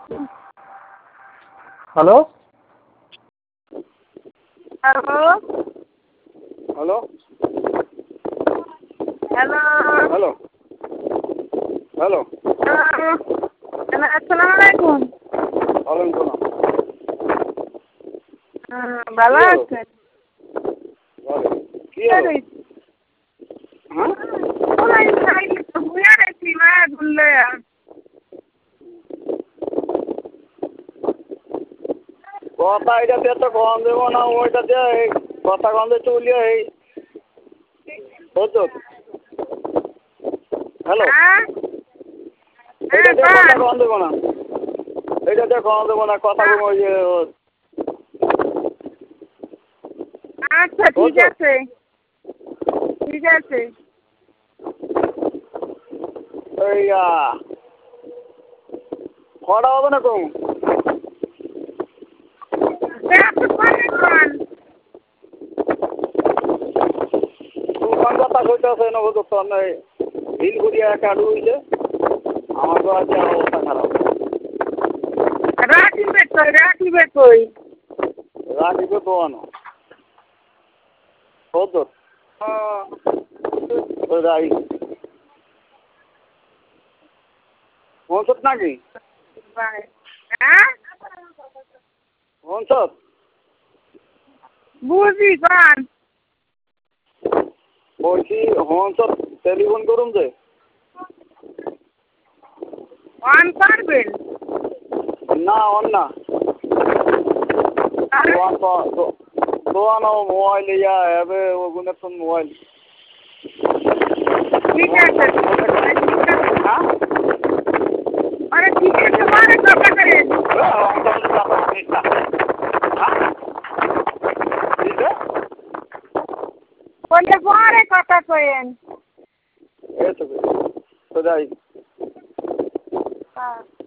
Hello hello hello hello hello hello अस्सलाम वालेकुम। वालेकुम सलाम। ভালো আছেন? কি হলো? হ্যাঁ কথা এটাতে তো কম দেবো না, ওইটাতে কথা কম দিয়ে চলিয়ে বুঝছো? হ্যালো এইটাতে কথা কম দেবো না, এইটাতে কম দেবো না, কথা কম ওই যে আচ্ছা ঠিক আছে ঠিক আছে। ওই কটা হবে না কম তুফান কথা কইতেছে না, বুঝতো তো হিল করিয়া একটা আডু হইছে, আমার তো আজকে অবস্থা খারাপ। রাখিবে কই রাখিবে তো আনো বুঝতো রাই পৌঁছত নাকি পৌঁছত বুঝি কন বলছি পৌঁছত টেলিফোন করুন যে অন করবেন না অন না দোয়ানো মোবাইল ইয়া হবে ওগুলো তো মোবাইল ঠিক আছে হ্যাঁ আরে ঠিক আছে মানে কথা করেন বললে পরে কথা করেন। এই তো যাই হ্যাঁ